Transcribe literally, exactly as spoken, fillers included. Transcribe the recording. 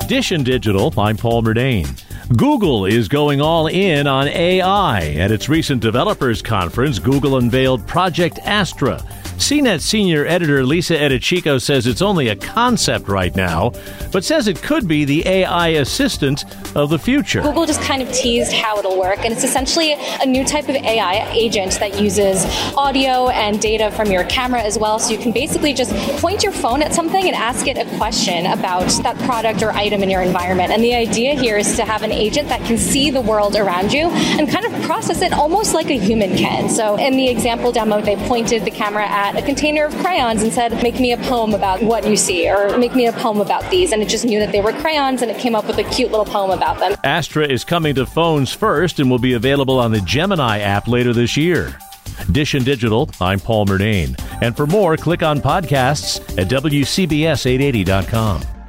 Edition Digital, I'm Paul Murnane. Google is going all in on A I. At its recent developers conference, Google unveiled Project Astra. C net senior editor Lisa Edichico says it's only a concept right now, but says it could be the A I assistant of the future. Google just kind of teased how it'll work, and it's essentially a new type of A I agent that uses audio and data from your camera as well, so you can basically just point your phone at something and ask it a question about that product or item in your environment. And the idea here is to have an agent that can see the world around you and kind of process it almost like a human can. So in the example demo, they pointed the camera at a container of crayons and said, make me a poem about what you see, or make me a poem about these. And it just knew that they were crayons, and it came up with a cute little poem about them. Astra is coming to phones first and will be available on the Gemini app later this year. Edition Digital, I'm Paul Murnane. And for more, click on podcasts at W C B S eight eighty dot com.